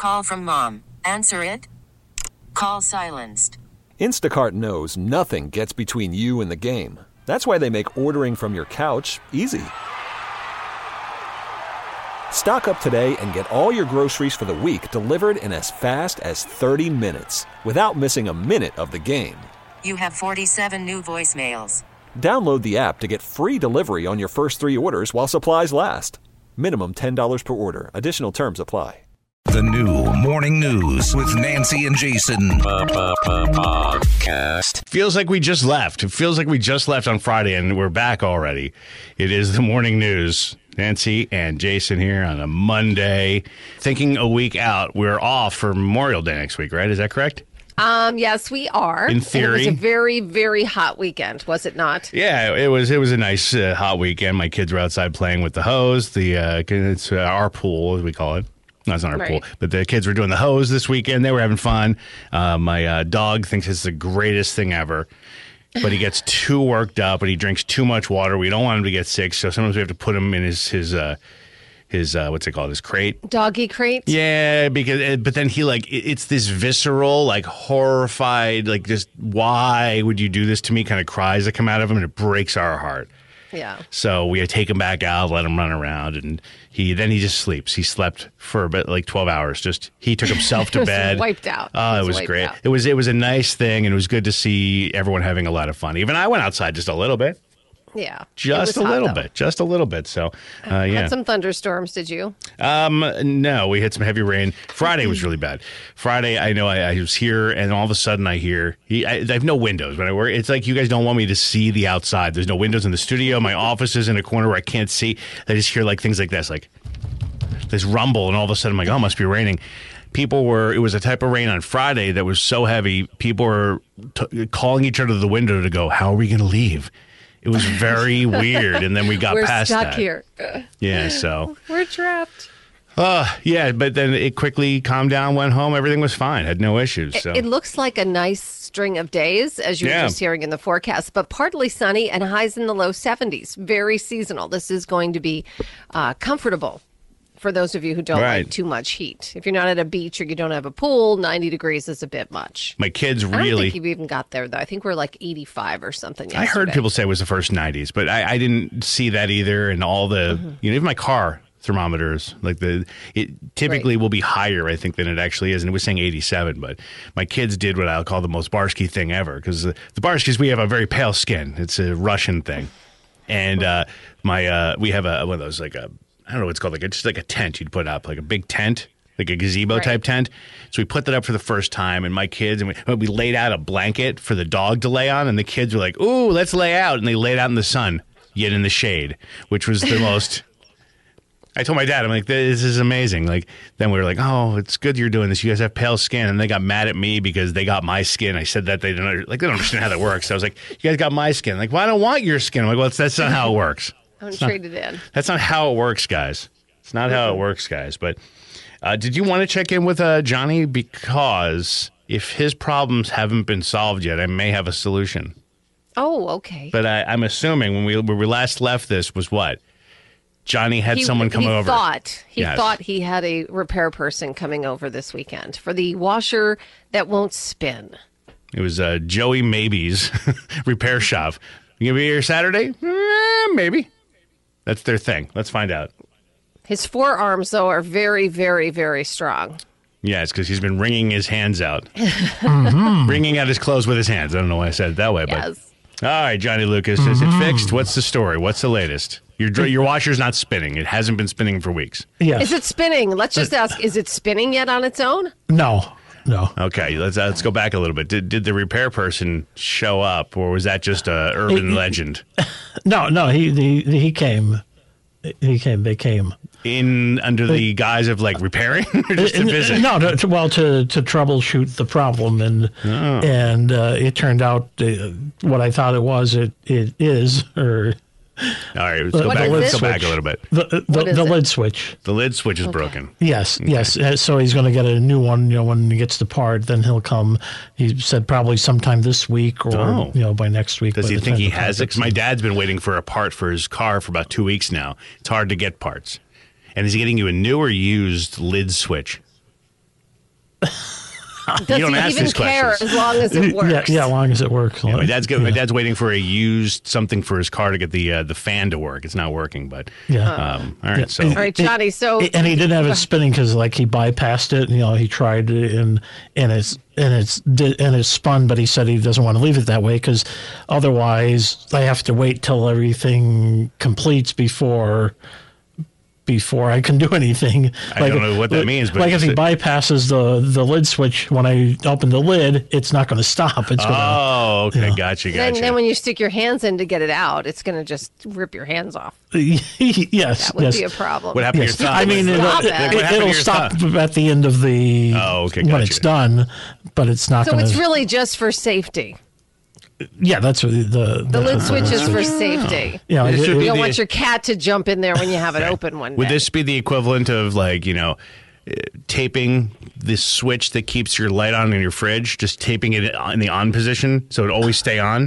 call from mom. Answer it. Call silenced. Instacart knows nothing gets between you and the game. That's why they make ordering from your couch easy. Stock up today and get all your groceries for the week delivered in as fast as 30 minutes without missing a minute of the game. You have 47 new voicemails. Download the app to get free delivery on your first 3 orders while supplies last. Minimum $10 per order. Additional terms apply. The new Morning News with Nancy and Jason. Podcast. Feels like we just left. It feels like we just left on Friday and we're back already. It is the Morning News. Nancy and Jason here on a Monday. Thinking a week out. We're off for Memorial Day next week, right? Is that correct? Yes, we are. In theory. And it was a very, very hot weekend, was it not? Yeah, it was a nice hot weekend. My kids were outside playing with the hose. It's our pool, as we call it. No, it's not our pool. But the kids were doing the hose this weekend. They were having fun. My dog thinks it's the greatest thing ever. But he gets too worked up and he drinks too much water. We don't want him to get sick, so sometimes we have to put him in his what's it called? His crate. Doggy crate? Yeah, but then he it's this visceral, horrified, just why would you do this to me kind of cries that come out of him, and it breaks our heart. Yeah. So we take him back out, let him run around, and he just sleeps. He slept for about 12 hours. He took himself to bed. Wiped out. Oh, it was great. Out. It was a nice thing, and it was good to see everyone having a lot of fun. Even I went outside just a little bit. Yeah. Just a little bit. So, yeah. Had some thunderstorms, did you? No, we had some heavy rain. Friday was really bad. Friday, I know I was here, and all of a sudden I hear, I have no windows when I work. It's like you guys don't want me to see the outside. There's no windows in the studio. My office is in a corner where I can't see. I just hear things like this, this rumble, and all of a sudden I'm like, oh, it must be raining. It was a type of rain on Friday that was so heavy, people were calling each other to the window to go, how are we going to leave? It was very weird, and then we got past that. We're stuck here. Yeah, so. We're trapped. Yeah, but then it quickly calmed down, went home, everything was fine, had no issues. So. It looks like a nice string of days, as you were just hearing in the forecast, but partly sunny and highs in the low 70s. Very seasonal. This is going to be comfortable for those of you who don't like too much heat. If you're not at a beach or you don't have a pool, 90 degrees is a bit much. My kids really... I don't think you've even got there, though. I think we're 85 or something yesterday. I heard people say it was the first 90s, but I didn't see that either. And all the... even my car thermometers, it typically will be higher, I think, than it actually is. And it was saying 87, but my kids did what I'll call the most Barsky thing ever. Because the Barskys, we have a very pale skin. It's a Russian thing. And we have one of those, I don't know what it's called, just like a tent you'd put up, like a big tent, like a gazebo type tent. So we put that up for the first time, and my kids, and we laid out a blanket for the dog to lay on, and the kids were like, ooh, let's lay out. And they laid out in the sun, yet in the shade, which was the most... I told my dad, I'm like, this is amazing. Then we were like, oh, it's good you're doing this. You guys have pale skin. And they got mad at me because they got my skin. I said that they don't understand how that works. So I was like, you guys got my skin. Well, I don't want your skin. I'm like, well, that's not how it works. Don't trade it in. That's not how it works, guys. It's not how it works, guys. But did you want to check in with Johnny? Because if his problems haven't been solved yet, I may have a solution. Oh, okay. But I'm assuming when we last left this was what? Johnny had someone come over. He thought he had a repair person coming over this weekend for the washer that won't spin. It was Joey Maybe's repair shop. You going to be here Saturday? Maybe. That's their thing. Let's find out. His forearms, though, are very, very, very strong. Yeah, it's because he's been wringing his hands out. Wringing out his clothes with his hands. I don't know why I said it that way. Yes. But all right, Johnny Lucas, is it fixed? What's the story? What's the latest? Your washer's not spinning. It hasn't been spinning for weeks. Yes. Is it spinning? Let's just ask, is it spinning yet on its own? No. Okay, let's go back a little bit. Did the repair person show up, or was that just a urban legend? No, he came. They came in under the guise of repairing, or just to visit. No, to troubleshoot the problem, and it turned out what I thought it was. It is. All right, let's go back a little bit. The lid switch. The lid switch is broken. Yes, okay. Yes. So he's going to get a new one. When he gets the part, then he'll come. He said probably sometime this week or by next week. Does he think he has it? Because my dad's been waiting for a part for his car for about 2 weeks now. It's hard to get parts. And is he getting you a new or used lid switch? Does don't he ask even these care questions. as long as it works? Yeah, as long as it works. Yeah, my dad's waiting for a used something for his car to get the fan to work. It's not working, but Yeah. all right. Yeah. So All right, Johnny. So And he didn't have it spinning because like he bypassed it. He tried it and it's spun, but he said he doesn't want to leave it that way because otherwise I have to wait till everything completes before I can do anything. I don't know what that means, but like if he bypasses the lid switch when I open the lid, it's not going to stop. It's going oh, okay, Yeah. gotcha. then when you stick your hands in to get it out, it's going to just rip your hands off. yes, That would yes. be a problem. what happened Yes. to your thumb? I mean, Stop it. What happened to it'll your stop thumb? at the end of the Oh, okay, when gotcha. it's done, but it's not So going it's to. really just for safety. Yeah, that's what The lid switch is for Oh. safety. Yeah, This would be You don't the- want your cat to jump in there when you have it open one day. Would this be the equivalent of like, taping this switch that keeps your light on in your fridge, just taping it in the on position so it always stay on?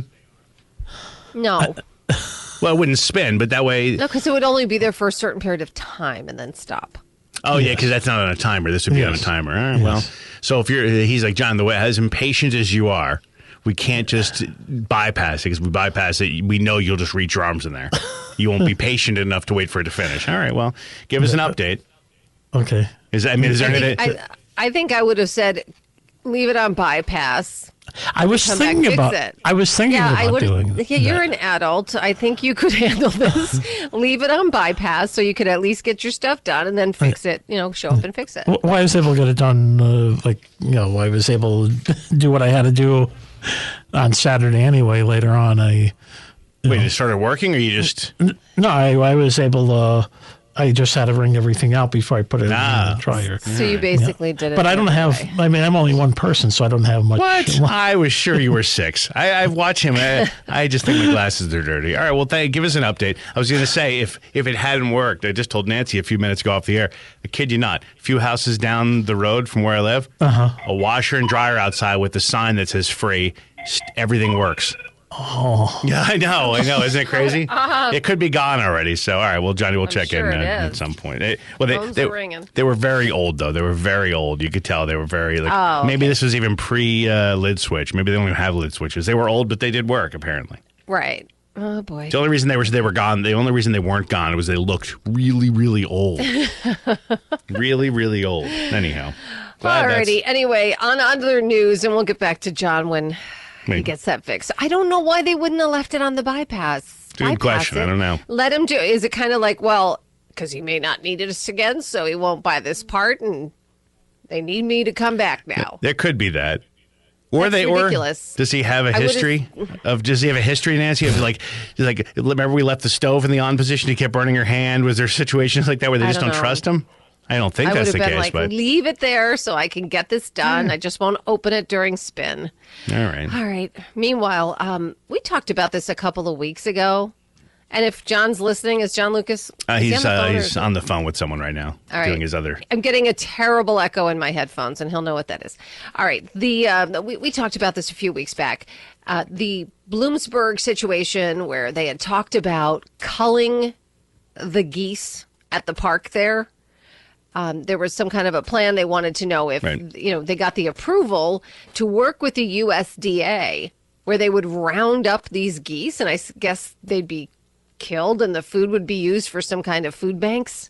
No. Well, it wouldn't spin, but that way. No, because it would only be there for a certain period of time and then stop. Oh yeah, because that's not on a timer. This would be on a Yes. timer. All right, well, so if he's like John, the way as impatient as you are, we can't just bypass it because we bypass it. We know you'll just reach your arms in there. You won't be patient enough to wait for it to finish. All right, well, give us an update. Okay. Is there anything? I think I would have said, leave it on bypass. I was Come back, thinking fix about. it. I was thinking Yeah, I about would. doing. Yeah, you're that. an adult. I think you could handle this. Leave it on bypass so you could at least get your stuff done and then fix it. Show up and fix it. Well, I was able to get it done. I was able to do what I had to do on Saturday anyway. Later on, Wait, it started working, or you just? no, I was able to. I just had to wring everything out before I put it in the dryer. So you basically did it. But I don't the other have. way. I mean, I'm only one person, so I don't have much. What? I was sure you were 6. I've watched him. I just think my glasses are dirty. All right, well, give us an update. I was going to say, if it hadn't worked, I just told Nancy a few minutes ago off the air, I kid you not, a few houses down the road from where I live, a washer and dryer outside with a sign that says free, everything works. Oh, Yeah, I know. Isn't it crazy? It could be gone already. So, all right. Well, Johnny, we'll check sure in it at is. some point. Phones are ringing. They were very old, though. They were very old. You could tell they were very like. Oh, okay. Maybe this was even pre lid switch. Maybe they don't even have lid switches. They were old, but they did work apparently. Right. Oh boy. The only reason they were gone. The only reason they weren't gone was they looked really, really old. Really, really old. Anyhow. Glad that's- Alrighty. Anyway, on other news, and we'll get back to John when he Maybe. gets that fixed. I don't know why they wouldn't have left it on the bypass. Good Bypass question. it. I don't know. Let him do. Is it kind of like, well, because he may not need it again, so he won't buy this part, and they need me to come back now. There could be that. Or That's ridiculous. Does he have a would've- history does he have a history, Nancy, of like remember we left the stove in the on position, he kept burning your hand? Was there situations like that where they I just don't don't know. trust him? I don't think I would that's have the been case, like, but leave it there so I can get this done. I just won't open it during spin. all right. All right. Meanwhile, we talked about this a couple of weeks ago. And if John's listening, is John Lucas? Is he He's on the phone or- he's on the phone with someone right now, All right. doing his other. I'm getting a terrible echo in my headphones, and he'll know what that is. All right. We talked about this a few weeks back. The Bloomsburg situation where they had talked about culling the geese at the park there. There was some kind of a plan. They wanted to know if, Right. they got the approval to work with the USDA where they would round up these geese, and I guess they'd be killed and the food would be used for some kind of food banks.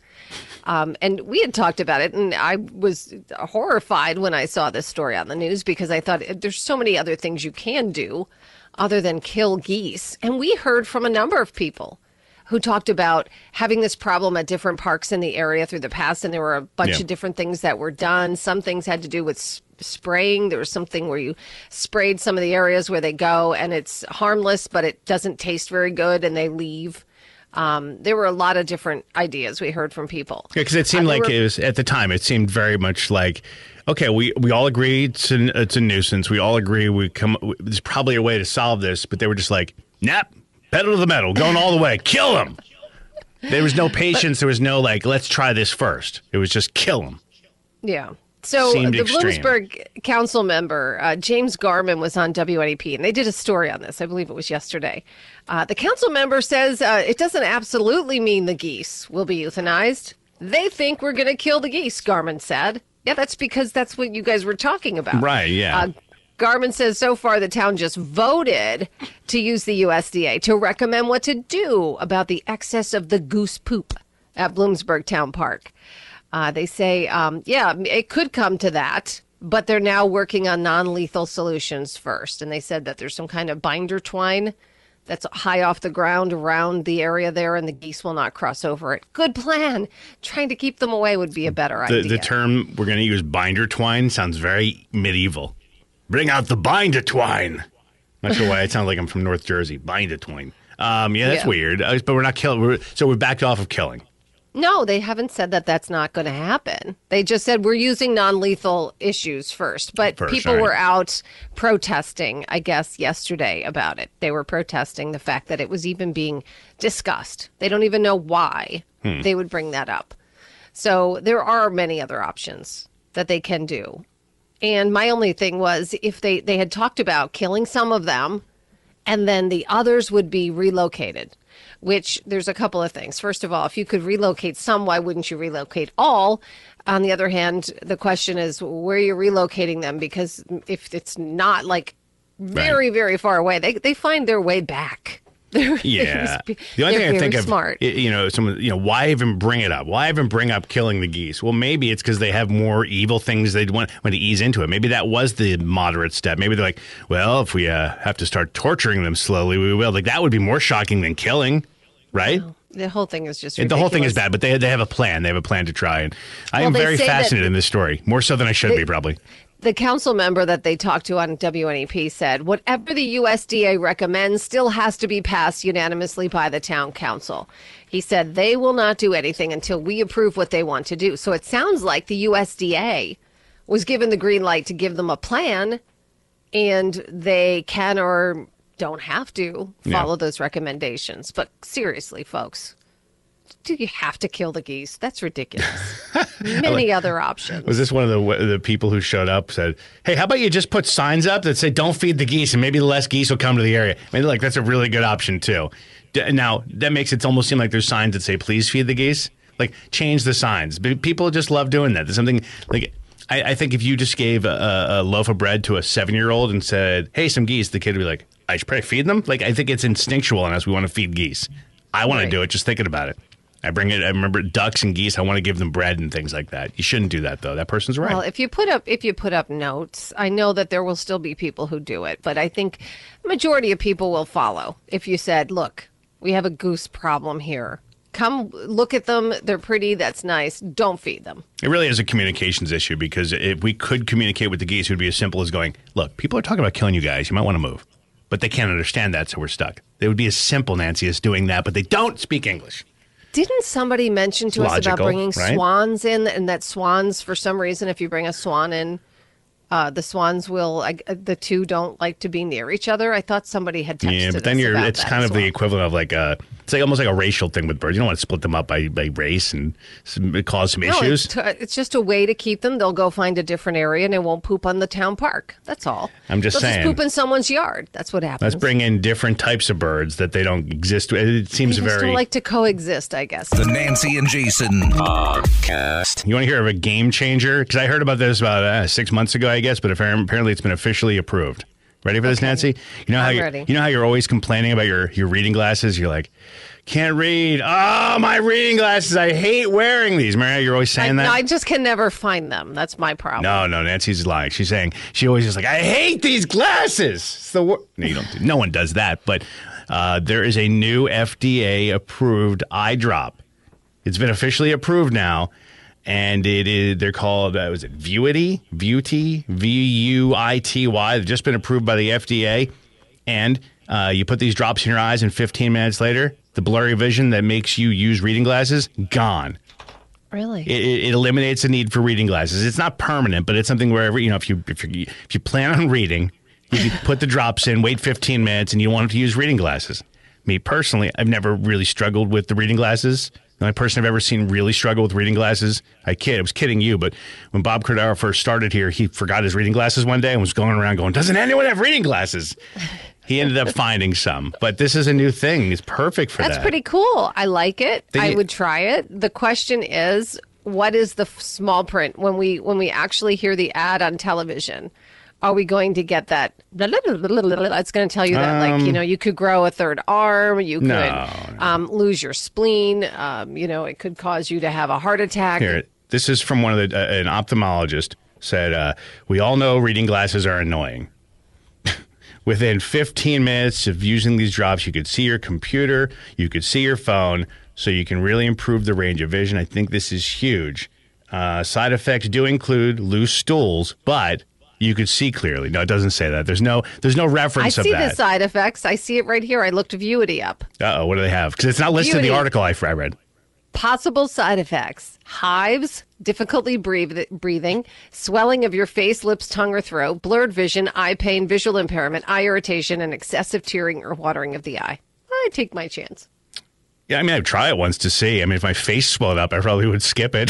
And we had talked about it, and I was horrified when I saw this story on the news because I thought there's so many other things you can do other than kill geese. And we heard from a number of people who talked about having this problem at different parks in the area through the past, and there were a bunch Yeah. of different things that were done. Some things had to do with spraying. There was something where you sprayed some of the areas where they go, and it's harmless, but it doesn't taste very good, and they leave. There were a lot of different ideas we heard from people. Yeah, because it seemed like it was at the time. It seemed very much like, okay, we all agree it's a nuisance. We all agree there's probably a way to solve this, but they were just like, nap, pedal to the metal, going all the way, kill them. There was no patience. There was no like, let's try this first. It was just kill them. Yeah. So Seemed the extreme. Bloomsburg council member, James Garman, was on WNEP, and they did a story on this. I believe it was yesterday. The council member says it doesn't absolutely mean the geese will be euthanized. They think we're going to kill the geese, Garman said. Yeah, that's because that's what you guys were talking about. Right, yeah. Garmin says so far the town just voted to use the USDA to recommend what to do about the excess of the goose poop at Bloomsburg Town Park. They say, it could come to that, but they're now working on non-lethal solutions first. And they said that there's some kind of binder twine that's high off the ground around the area there, and the geese will not cross over it. Good plan. Trying to keep them away would be a better idea. The term we're going to use, binder twine, sounds very medieval. Bring out the binder twine. Not sure why it sounds like I'm from North Jersey. Binder twine. That's weird. But we're not killing. So we're backed off of killing. No, they haven't said that that's not going to happen. They just said we're using non-lethal issues first. But people were out protesting, I guess, yesterday about it. They were protesting the fact that it was even being discussed. They don't even know why they would bring that up. So there are many other options that they can do. And my only thing was if they had talked about killing some of them and then the others would be relocated, which there's a couple of things. First of all, if you could relocate some, why wouldn't you relocate all? On the other hand, the question is where you're relocating them, because if it's not like very, very far away, they find their way back. Yeah. The only thing I think smart. of, why even bring it up? Why even bring up killing the geese? Well, maybe it's because they have more evil things they'd want to ease into it. Maybe that was the moderate step. Maybe they're like, well, if we have to start torturing them slowly, we will. Like, that would be more shocking than killing, right? No, the whole thing is just ridiculous. The whole thing is bad, but they have a plan. They have a plan to try. And I am very fascinated in this story, more so than I should be, probably. The council member that they talked to on WNEP said, whatever the USDA recommends still has to be passed unanimously by the town council. He said they will not do anything until we approve what they want to do. So it sounds like the USDA was given the green light to give them a plan, and they can or don't have to follow those recommendations. But seriously, folks, do you have to kill the geese? That's ridiculous. Many other options. Was this one of the people who showed up said, hey, how about you just put signs up that say don't feed the geese and maybe less geese will come to the area? I mean, that's a really good option too. Now, that makes it almost seem like there's signs that say please feed the geese. Like, change the signs. People just love doing that. There's something like, I think if you just gave a loaf of bread to a 7-year-old and said, hey, some geese, the kid would be like, I should probably feed them? Like, I think it's instinctual in us. We want to feed geese. I want to do it just thinking about it. I remember ducks and geese. I want to give them bread and things like that. You shouldn't do that, though. That person's right. Well, if you put up notes, I know that there will still be people who do it, but I think the majority of people will follow. If you said, look, we have a goose problem here. Come look at them. They're pretty. That's nice. Don't feed them. It really is a communications issue, because if we could communicate with the geese, it would be as simple as going, look, people are talking about killing you guys. You might want to move. But they can't understand that, so we're stuck. It would be as simple, Nancy, as doing that, but they don't speak English. Didn't somebody mention to us about bringing swans in, and that swans, for some reason, if you bring a swan in, the swans will, the two don't like to be near each other? I thought somebody had texted us. Yeah, but then it's kind of the equivalent of it's like almost like a racial thing with birds. You don't want to split them up by race and cause some issues. It's just a way to keep them. They'll go find a different area and it won't poop on the town park. That's all. I'm just saying. They'll just poop in someone's yard. That's what happens. Let's bring in different types of birds that they don't exist with. It seems very... They don't like to coexist, I guess. The Nancy and Jason Podcast. You want to hear of a game changer? Because I heard about this about 6 months ago, I guess, but apparently it's been officially approved. Ready for this, Nancy? You know how you're always complaining about your reading glasses? You're like, can't read. Oh, my reading glasses. I hate wearing these. Mariah, you're always saying that? No, I just can never find them. That's my problem. No, Nancy's lying. She's saying, she always is like, I hate these glasses. It's the No, you don't. No one does that. But there is a new FDA-approved eye drop. It's been officially approved now. And they're called, was it Vuity? Vuity? V-U-I-T-Y. They've just been approved by the FDA. And you put these drops in your eyes, and 15 minutes later, the blurry vision that makes you use reading glasses, gone. Really? It eliminates the need for reading glasses. It's not permanent, but it's something where, if you plan on reading, you can put the drops in, wait 15 minutes, and you want to use reading glasses. Me personally, I've never really struggled with the reading glasses. The only person I've ever seen really struggle with reading glasses, I was kidding you, but when Bob Cordaro first started here, he forgot his reading glasses one day and was going around going, doesn't anyone have reading glasses? He ended up finding some, but this is a new thing. It's perfect for that. That's pretty cool. I like it. I would try it. The question is, what is the small print when we actually hear the ad on television? Are we going to get that? It's going to tell you that, like, you could grow a third arm, you could lose your spleen, it could cause you to have a heart attack. Here, this is from one of an ophthalmologist said, we all know reading glasses are annoying. Within 15 minutes of using these drops, you could see your computer, you could see your phone, so you can really improve the range of vision. I think this is huge. Side effects do include loose stools, but you could see clearly. No, it doesn't say that. There's no reference of that. I see the side effects. I see it right here. I looked Vuity up. Uh-oh, what do they have? Because it's not listed in the article I read. Possible side effects: hives, difficulty breathing, swelling of your face, lips, tongue, or throat, blurred vision, eye pain, visual impairment, eye irritation, and excessive tearing or watering of the eye. I take my chance. Yeah, I mean, I'd try it once to see. I mean, if my face swelled up, I probably would skip it.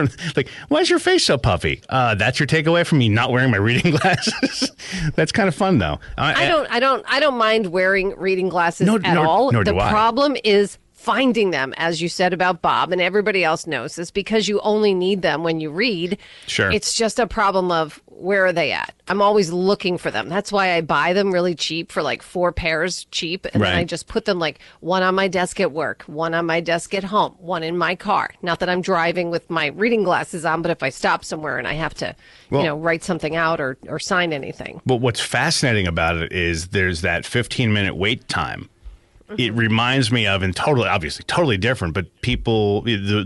Why is your face so puffy? That's your takeaway from me not wearing my reading glasses? That's kind of fun, though. I don't mind wearing reading glasses at all. Nor do I. The problem is finding them, as you said about Bob, and everybody else knows this, because you only need them when you read. Sure. It's just a problem of where are they at? I'm always looking for them. That's why I buy them really cheap for like 4 pairs cheap. And then I just put them like one on my desk at work, one on my desk at home, one in my car. Not that I'm driving with my reading glasses on, but if I stop somewhere and I have to, write something out or sign anything. But what's fascinating about it is there's that 15-minute wait time. It reminds me of, and totally different, but people,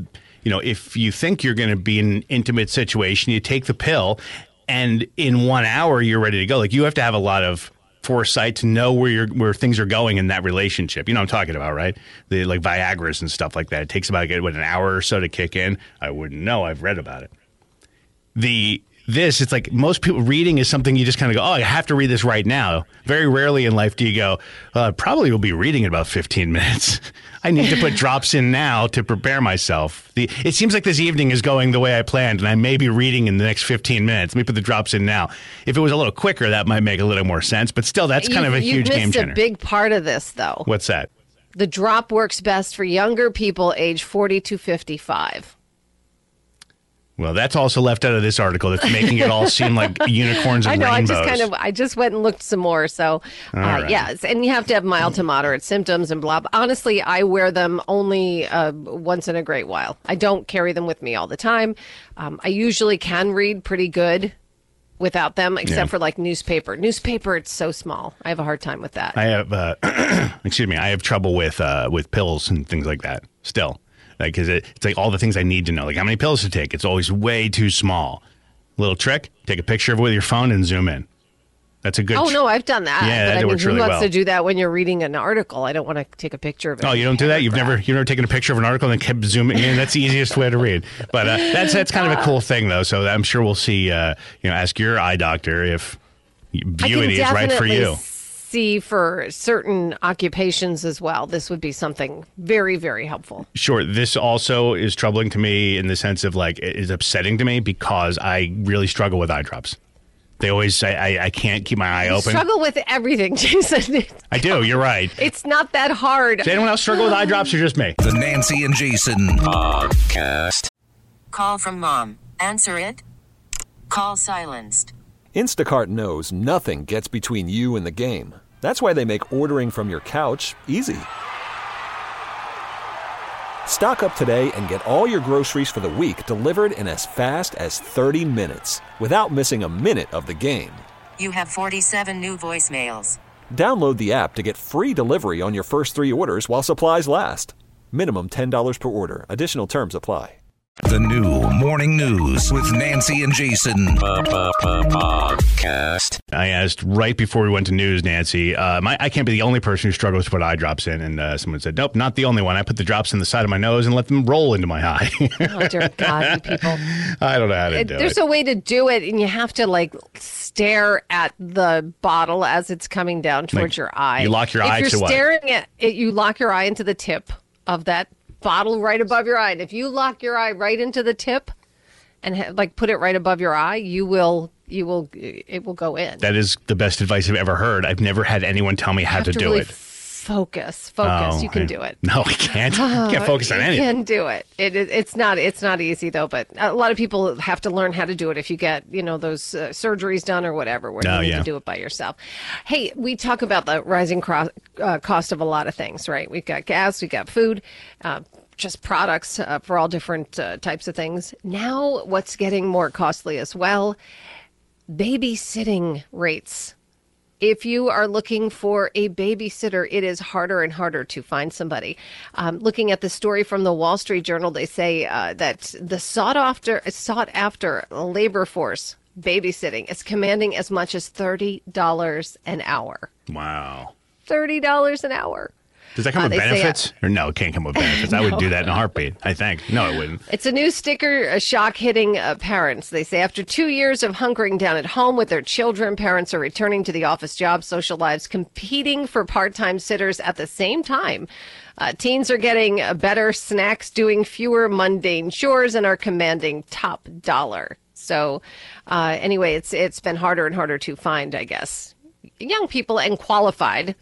if you think you're going to be in an intimate situation, you take the pill, and in 1 hour, you're ready to go. Like, you have to have a lot of foresight to know where things are going in that relationship. You know what I'm talking about, right? The like Viagra's and stuff like that. It takes about an hour or so to kick in. I wouldn't know. I've read about it. It's like most people, reading is something you just kind of go, oh, I have to read this right now. Very rarely in life do you go, probably will be reading in about 15 minutes. I need to put drops in now to prepare myself. It seems like this evening is going the way I planned, and I may be reading in the next 15 minutes. Let me put the drops in now. If it was a little quicker, that might make a little more sense. But still, that's kind of a huge game changer. You missed a big part of this, though. What's that? The drop works best for younger people age 40 to 55. Well, that's also left out of this article. That's making it all seem like unicorns and rainbows. I just went and looked some more. So, right. yes, and you have to have mild to moderate symptoms and blah. Honestly, I wear them only once in a great while. I don't carry them with me all the time. I usually can read pretty good without them, except for like newspaper. Newspaper, it's so small. I have a hard time with that. I have, I have trouble with pills and things like that still. Because it's like all the things I need to know, like how many pills to take. It's always way too small. Little trick: take a picture of it with your phone and zoom in. That's a good. Oh no, I've done that. Yeah, that works really well. Who wants to do that when you're reading an article? I don't want to take a picture of it. Oh, you don't do that? You've never taken a picture of an article and then kept zooming in? That's the easiest way to read. But that's kind of a cool thing, though. So I'm sure we'll see. Ask your eye doctor if Vuity is right for you. For certain occupations as well, this would be something very, very helpful. Sure. This also is troubling to me in the sense of like it is upsetting to me because I really struggle with eye drops. They always say I can't keep my eye open. Struggle with everything, Jason. I do. You're right. It's not that hard. Does anyone else struggle with eye drops or just me? The Nancy and Jason Podcast. Call from mom. Answer it. Call silenced. Instacart knows nothing gets between you and the game. That's why they make ordering from your couch easy. Stock up today and get all your groceries for the week delivered in as fast as 30 minutes without missing a minute of the game. You have 47 new voicemails. Download the app to get free delivery on your first 3 orders while supplies last. Minimum $10 per order. Additional terms apply. The new morning news with Nancy and Jason Podcast. I asked right before we went to news, Nancy, I can't be the only person who struggles to put eye drops in. And someone said, nope, not the only one. I put the drops in the side of my nose and let them roll into my eye. Oh, dear God, you people. I don't know how to do it. There's a way to do it, and you have to, like, stare at the bottle as it's coming down towards your eye. You lock your eye to what? If you're staring at it, you lock your eye into the tip of that bottle right above your eye. And if you lock your eye right into the tip and put it right above your eye, it will go in. That is the best advice I've ever heard. I've never had anyone tell me how to do really it. Focus. Oh, You can do it. No, I can't. I can't focus on anything. You can do it. It's not easy though, but a lot of people have to learn how to do it if you get, those surgeries done or whatever, where you need to do it by yourself. Hey, we talk about the rising cost of a lot of things, right? We've got gas, we've got food, just products for all different types of things. Now, what's getting more costly as well? Babysitting rates. If you are looking for a babysitter, it is harder and harder to find somebody. Looking at the story from the Wall Street Journal, they say that the sought after labor force babysitting is commanding as much as $30 an hour. Wow. $30 an hour. Does that come with benefits? Or no, it can't come with benefits. I would do that in a heartbeat, I think. No, it wouldn't. It's a new sticker shock hitting parents. They say after 2 years of hunkering down at home with their children, parents are returning to the office jobs, social lives, competing for part-time sitters at the same time. Teens are getting better snacks, doing fewer mundane chores, and are commanding top dollar. So anyway, it's been harder and harder to find, I guess, young people and qualified.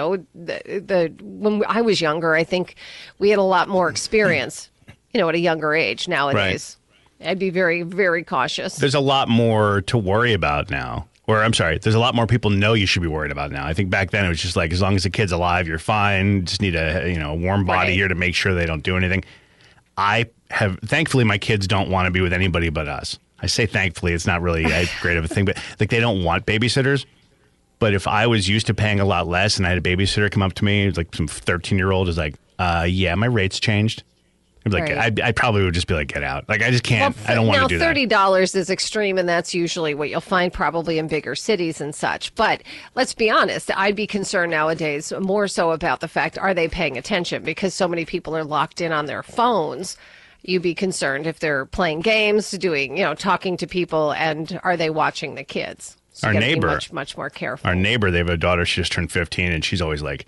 When I was younger, I think we had a lot more experience, at a younger age. Nowadays, right. I'd be very, very cautious. There's a lot more to worry about now. Or I'm sorry, there's a lot more people know you should be worried about now. I think back then it was just like, as long as the kid's alive, you're fine. Just need a warm body here to make sure they don't do anything. Thankfully, my kids don't want to be with anybody but us. I say thankfully, it's not really great of a thing, but like they don't want babysitters. But if I was used to paying a lot less and I had a babysitter come up to me, it was like some 13-year-old is like, yeah, my rates changed. I'd be like, right. I probably would just be like, get out. Like, I just can't. I don't want to do that. Now, $30 is extreme, and that's usually what you'll find probably in bigger cities and such. But let's be honest, I'd be concerned nowadays more so about the fact, are they paying attention? Because so many people are locked in on their phones. You'd be concerned if they're playing games, doing, talking to people, and are they watching the kids? So our neighbor, much more careful. Our neighbor, they have a daughter. She just turned 15, and she's always like,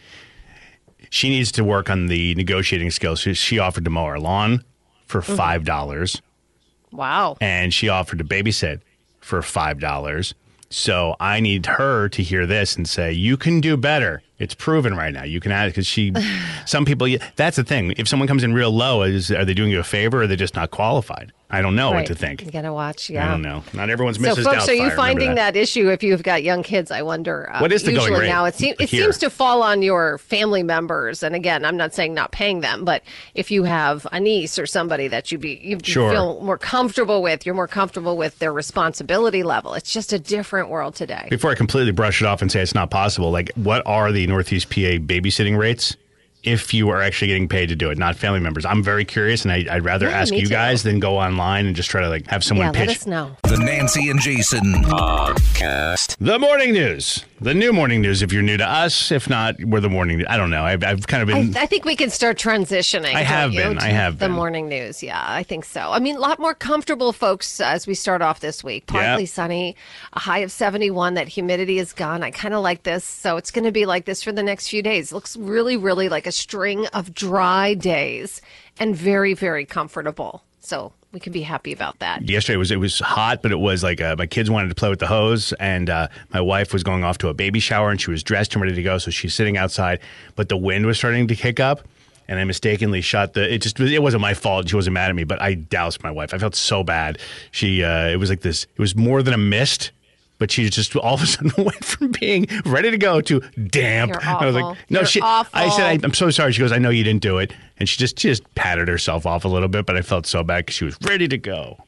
she needs to work on the negotiating skills. She offered to mow our lawn for $5. Wow. And she offered to babysit for $5. So I need her to hear this and say, you can do better. It's proven right now. You can add it because some people, that's the thing. If someone comes in real low, are they doing you a favor or are they just not qualified? I don't know what to think. You got to watch, yeah. I don't know. Not everyone's Mrs. Doubtfire. So, folks, are you finding that issue if you've got young kids? I wonder. What is the going rate? Now, it seems to fall on your family members. And again, I'm not saying not paying them, but if you have a niece or somebody that you feel more comfortable with, you're more comfortable with their responsibility level. It's just a different world today. Before I completely brush it off and say it's not possible, like, what are the Northeast PA babysitting rates if you are actually getting paid to do it, not family members? I'm very curious, and I'd rather ask you guys than go online and just try to have someone pitch. Let us know. The Nancy and Jason podcast. The morning news. The new morning news if you're new to us. If not, we're the morning news. I don't know. I've kind of been... I think we can start transitioning. I have been. The morning news. Yeah, I think so. I mean, a lot more comfortable, folks, as we start off this week. Partly sunny, a high of 71. That humidity is gone. I kind of like this. So it's going to be like this for the next few days. It looks really, really like a string of dry days and very, very comfortable. So we can be happy about that. Yesterday it was hot, but it was like my kids wanted to play with the hose, and my wife was going off to a baby shower, and she was dressed and ready to go, so she's sitting outside, but the wind was starting to kick up, and I mistakenly shot it wasn't my fault. She wasn't mad at me, but I doused my wife. I felt so bad. It was like this. It was more than a mist. But she just all of a sudden went from being ready to go to damp. You're awful. I was like, no, awful. I said, I'm so sorry. She goes, I know you didn't do it. And she just patted herself off a little bit, but I felt so bad because she was ready to go.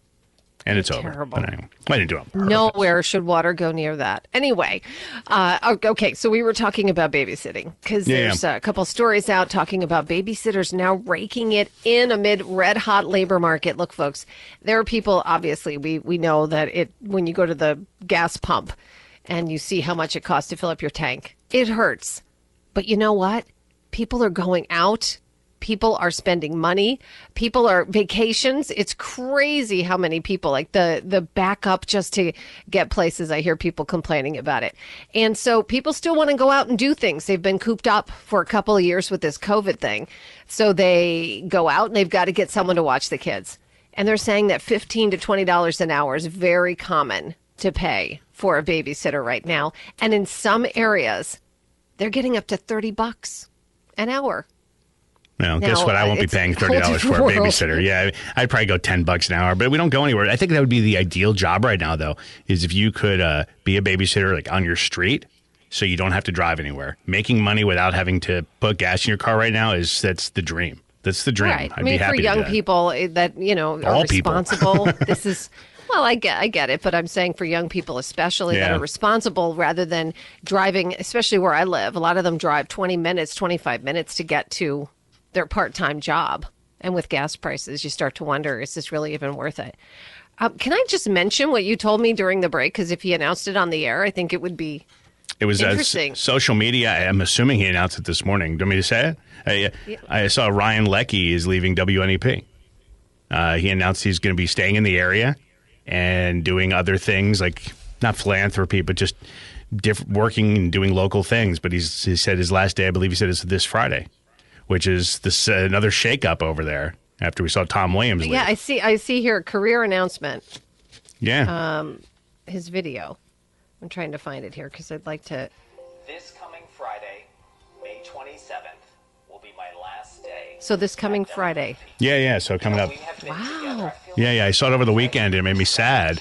And it's terrible. Over. But anyway, I didn't do it. Nowhere should water go near that. Anyway, okay, so we were talking about babysitting because there's a couple stories out talking about babysitters now raking it in amid red-hot labor market. Look, folks, there are people, obviously, we know that when you go to the gas pump and you see how much it costs to fill up your tank, it hurts. But you know what? People are going out. People are spending money. People are vacations. It's crazy how many people, like the backup just to get places. I hear people complaining about it. And so people still want to go out and do things. They've been cooped up for a couple of years with this COVID thing. So they go out and they've got to get someone to watch the kids. And they're saying that $15 to $20 an hour is very common to pay for a babysitter right now. And in some areas, they're getting up to $30 an hour. Well, guess what? I won't be paying $30 for a babysitter. Yeah, I'd probably go $10 an hour, but we don't go anywhere. I think that would be the ideal job right now, though, is if you could be a babysitter like on your street, so you don't have to drive anywhere. Making money without having to put gas in your car right now that's the dream. That's the dream. Right. I'd be happy for young people that are responsible. This is. Well, I get it, but I'm saying for young people especially that are responsible rather than driving, especially where I live. A lot of them drive 20 minutes, 25 minutes to get to their part-time job. And with gas prices, you start to wonder, is this really even worth it? Can I just mention what you told me during the break? Because if he announced it on the air, I think it would be interesting. Social media. I'm assuming he announced it this morning. Do you want me to say it? I saw Ryan Leckie is leaving WNEP. He announced he's going to be staying in the area and doing other things, like not philanthropy, but just working and doing local things. But he said his last day, I believe he said, is this Friday, which is another shakeup over there after we saw Tom Williams leave. Yeah, I see here a career announcement. Yeah. His video. I'm trying to find it here because I'd like to. This coming Friday, May 27th, will be my last day. So this coming Friday. Yeah. So coming up. Wow. Yeah. I saw it over the weekend. It made me sad.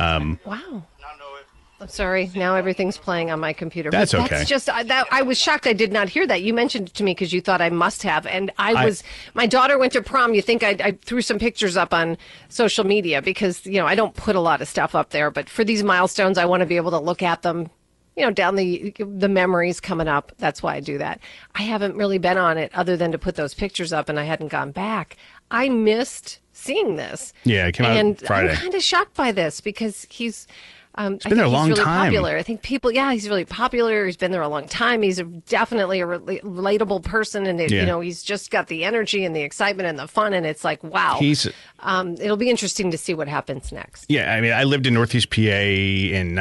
Wow. I'm sorry. Now everything's playing on my computer. That's okay. That's just I was shocked. I did not hear that. You mentioned it to me because you thought I must have, and my daughter went to prom. You think I threw some pictures up on social media because I don't put a lot of stuff up there, but for these milestones, I want to be able to look at them. Down the memories coming up. That's why I do that. I haven't really been on it other than to put those pictures up, and I hadn't gone back. I missed seeing this. Yeah, it came out Friday. I'm kind of shocked by this because he's. He's been there a long time. Popular. I think he's really popular. He's been there a long time. He's definitely a relatable person, and he's just got the energy and the excitement and the fun. And it's like, wow. It'll be interesting to see what happens next. Yeah, I mean, I lived in Northeast PA in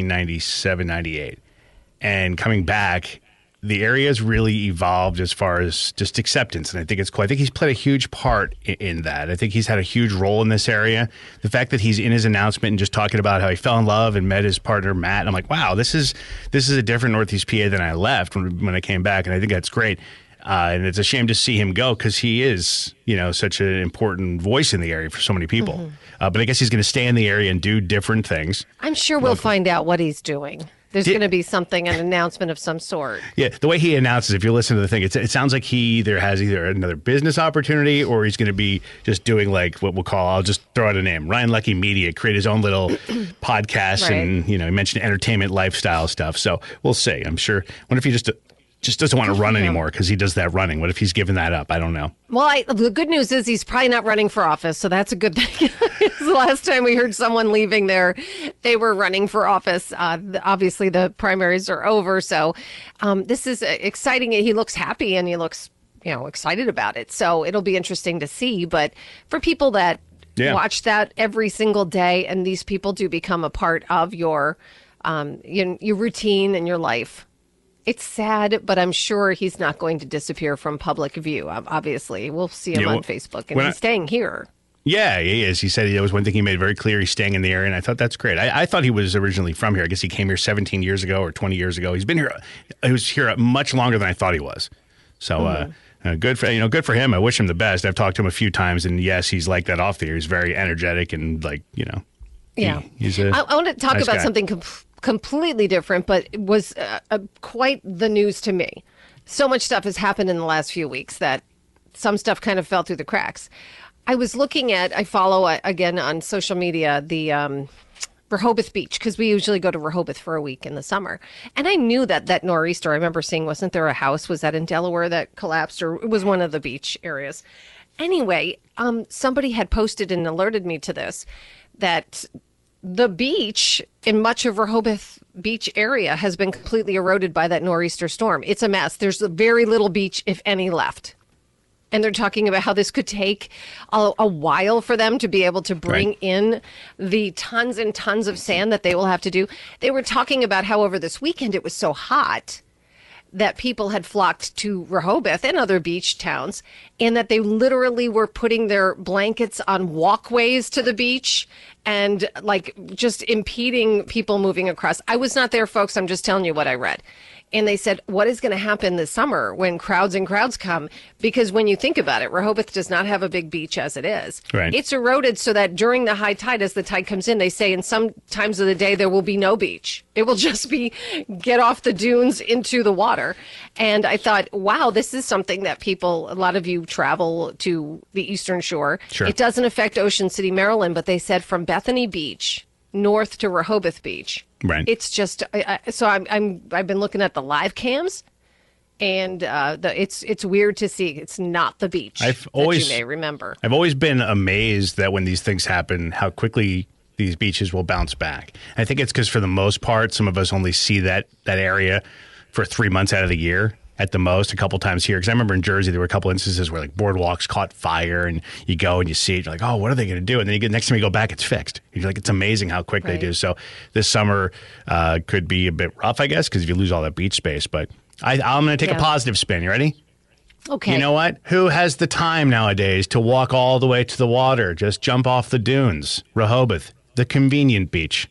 1997, 98, and coming back, the area's really evolved as far as just acceptance, and I think it's cool. I think he's played a huge part in that. I think he's had a huge role in this area. The fact that he's in his announcement and just talking about how he fell in love and met his partner Matt, I'm like, wow, this is a different Northeast PA than I left when I came back, and I think that's great. And it's a shame to see him go because he is, such an important voice in the area for so many people. Mm-hmm. But I guess he's going to stay in the area and do different things. I'm sure we'll find out what he's doing. There's going to be an announcement of some sort. Yeah, the way he announces, if you listen to the thing, it sounds like he has either another business opportunity or he's going to be just doing like what we'll call, I'll just throw out a name, Ryan Leckie Media, create his own little podcast. Right. And, he mentioned entertainment, lifestyle stuff. So we'll see. I'm sure. What if he just doesn't want to run anymore because he does that running? What if he's given that up? I don't know. Well, the good news is he's probably not running for office, so that's a good thing. The last time we heard someone leaving there, they were running for office. Obviously, the primaries are over, so this is exciting. He looks happy and he looks, excited about it. So it'll be interesting to see. But for people that watch that every single day, and these people do become a part of your routine and your life. It's sad, but I'm sure he's not going to disappear from public view. Obviously, we'll see him on Facebook, and he's staying here. Yeah, he is. He said there was one thing he made very clear. He's staying in the area, and I thought that's great. I thought he was originally from here. I guess he came here 17 years ago or 20 years ago. He's been here. He was here much longer than I thought he was. So good for him. I wish him the best. I've talked to him a few times, and yes, he's like that off the air. He's very energetic and Yeah. He's I want to talk about guy. Something completely different, but it was quite the news to me. So much stuff has happened in the last few weeks that some stuff kind of fell through the cracks. I follow again on social media, the Rehoboth Beach, because we usually go to Rehoboth for a week in the summer. And I knew that nor'easter, I remember seeing, wasn't there a house? Was that in Delaware that collapsed, or it was one of the beach areas? Anyway, somebody had posted and alerted me to this, that the beach in much of Rehoboth Beach area has been completely eroded by that nor'easter storm. It's a mess. There's very little beach, if any, left. And they're talking about how this could take a while for them to be able to bring in the tons and tons of sand that they will have to do. They were talking about how over this weekend it was so hot that people had flocked to Rehoboth and other beach towns, and that they literally were putting their blankets on walkways to the beach and just impeding people moving across. I was not there, folks. I'm just telling you what I read. And they said, what is going to happen this summer when crowds and crowds come? Because when you think about it, Rehoboth does not have a big beach as it is. Right. It's eroded so that during the high tide, as the tide comes in, they say in some times of the day, there will be no beach. It will just be get off the dunes into the water. And I thought, wow, this is something that a lot of you travel to the Eastern Shore. Sure. It doesn't affect Ocean City, Maryland, but they said from Bethany Beach north to Rehoboth Beach. Right. It's just so I've been looking at the live cams, and it's weird to see. It's not the beach that you may remember. I've always been amazed that when these things happen, how quickly these beaches will bounce back. I think it's because for the most part, some of us only see that area for 3 months out of the year. At the most, a couple times here. Because I remember in Jersey, there were a couple instances where like boardwalks caught fire and you go and you see it. You're like, oh, what are they going to do? And then you get next time you go back, it's fixed. You're like, it's amazing how quick they do. So this summer could be a bit rough, I guess, because if you lose all that beach space. But I'm going to take a positive spin. You ready? Okay. You know what? Who has the time nowadays to walk all the way to the water? Just jump off the dunes. Rehoboth, the convenient beach.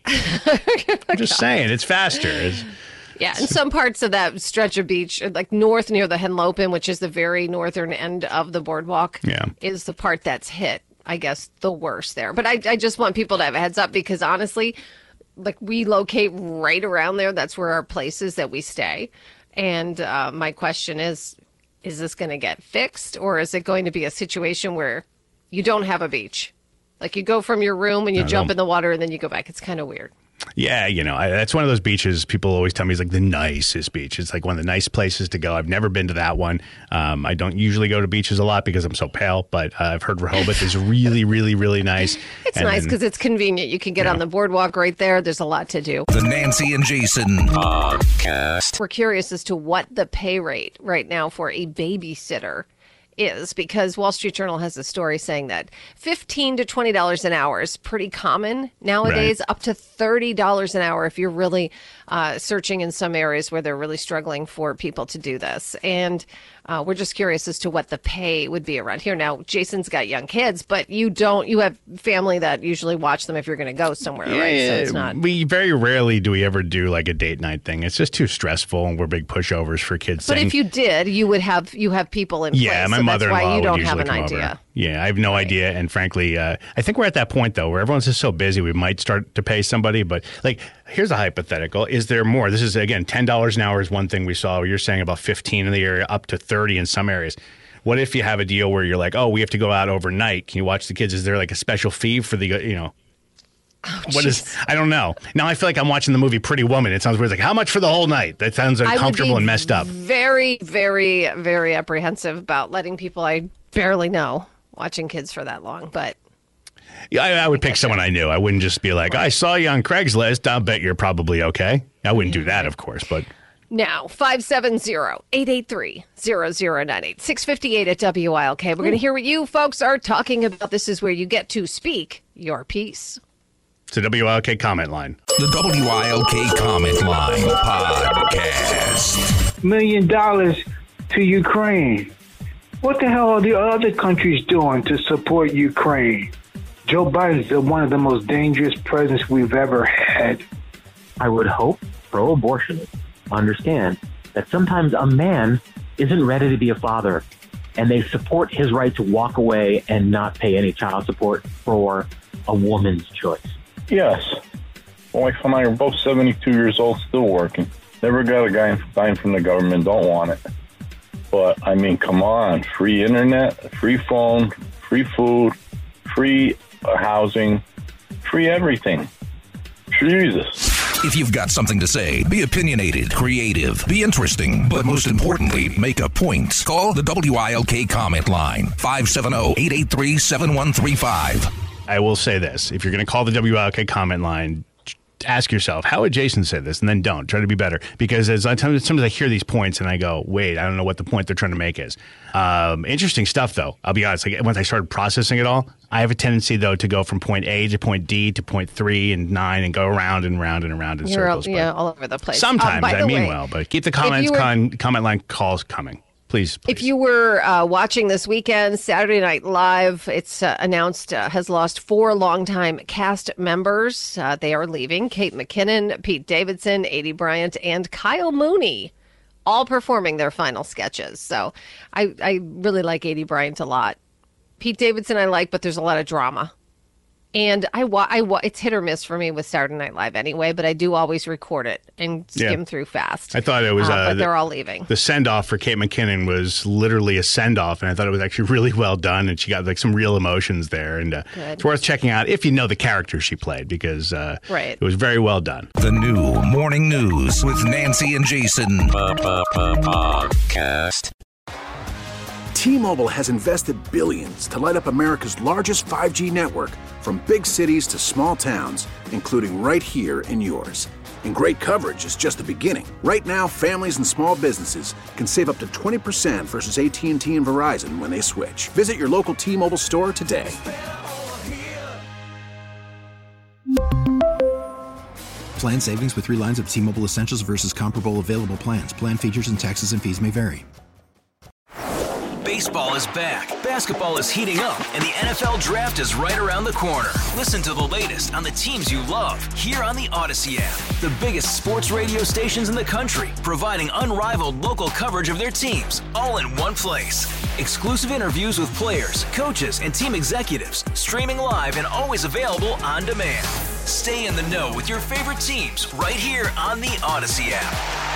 I'm just saying, it's faster. Yeah, and some parts of that stretch of beach, like north near the Henlopen, which is the very northern end of the boardwalk, is the part that's hit, I guess, the worst there. But I just want people to have a heads up because honestly, like we locate right around there. That's where our place is that we stay. And my question is this going to get fixed or is it going to be a situation where you don't have a beach? Like you go from your room and you jump in the water and then you go back. It's kind of weird. Yeah, that's one of those beaches people always tell me is like the nicest beach. It's like one of the nice places to go. I've never been to that one. I don't usually go to beaches a lot because I'm so pale, but I've heard Rehoboth is really, really, really nice. It's nice because it's convenient. You can get on the boardwalk right there. There's a lot to do. The Nancy and Jason Podcast. We're curious as to what the pay rate right now for a babysitter is because Wall Street Journal has a story saying that $15 to $20 an hour is pretty common nowadays, up to $30 an hour if you're really searching in some areas where they're really struggling for people to do this. And we're just curious as to what the pay would be around here. Now, Jason's got young kids, but you have family that usually watch them if you're going to go somewhere, right? So it's not. We very rarely do we ever do like a date night thing. It's just too stressful, and we're big pushovers for kids. But if you did, you have people in place. Yeah, my mother-in-law that's why you don't have an idea. Over. Yeah, I have no idea. And frankly, I think we're at that point, though, where everyone's just so busy, we might start to pay somebody. But like, here's a hypothetical. Is there more? This is, again, $10 an hour is one thing we saw. You're saying about 15 in the area, up to 30 in some areas. What if you have a deal where you're like, oh, we have to go out overnight. Can you watch the kids? Is there like a special fee for the, I don't know. Now I feel like I'm watching the movie Pretty Woman. It sounds weird. It's like, how much for the whole night? That sounds uncomfortable and messed up. Very, very, very apprehensive about letting people I barely know watching kids for that long. But yeah, I would pick someone I knew. I wouldn't just be like, I saw you on Craigslist. I'll bet you're probably okay. I wouldn't do that, of course, but. Now, 570-883-0098, 658 at WILK. We're going to hear what you folks are talking about. This is where you get to speak your piece. It's a WILK comment line. The WILK comment line podcast. $1 million to Ukraine. What the hell are the other countries doing to support Ukraine? Joe Biden's one of the most dangerous presidents we've ever had. I would hope pro-abortionists understand that sometimes a man isn't ready to be a father, and they support his right to walk away and not pay any child support for a woman's choice. Yes. My wife and I are both 72 years old, still working. Never got a dime from the government, don't want it. But, I mean, come on. Free internet, free phone, free food, free housing, free everything. Jesus. If you've got something to say, be opinionated, creative, be interesting, but most importantly, make a point. Call the WILK comment line, 570-883-7135. I will say this. If you're going to call the WILK comment line, ask yourself, how would Jason say this? And then don't. Try to be better. Because sometimes I hear these points and I go, wait, I don't know what the point they're trying to make is. Interesting stuff, though. I'll be honest. Like, once I started processing it all, I have a tendency, though, to go from point A to point D to point 3 and 9 and go around and round and around in circles. All over the place. Sometimes I mean well, but keep the comment line calls coming. Please. If you were watching this weekend, Saturday Night Live, it's announced has lost 4 longtime cast members. They are leaving. Kate McKinnon, Pete Davidson, Aidy Bryant, and Kyle Mooney all performing their final sketches. So I really like Aidy Bryant a lot. Pete Davidson I like, but there's a lot of drama. And it's hit or miss for me with Saturday Night Live anyway, but I do always record it and skim through fast. I thought it was, but they're all leaving. The send-off for Kate McKinnon was literally a send-off, and I thought it was actually really well done, and she got like some real emotions there, and it's worth checking out if you know the character she played, because it was very well done. The new Morning News with Nancy and Jason. Podcast. T-Mobile has invested billions to light up America's largest 5G network, from big cities to small towns, including right here in yours. And great coverage is just the beginning. Right now, families and small businesses can save up to 20% versus AT&T and Verizon when they switch. Visit your local T-Mobile store today. Plan savings with 3 lines of T-Mobile Essentials versus comparable available plans. Plan features and taxes and fees may vary. Baseball is back, basketball is heating up, and the NFL Draft is right around the corner. Listen to the latest on the teams you love here on the Odyssey app. The biggest sports radio stations in the country, providing unrivaled local coverage of their teams, all in one place. Exclusive interviews with players, coaches, and team executives, streaming live and always available on demand. Stay in the know with your favorite teams right here on the Odyssey app.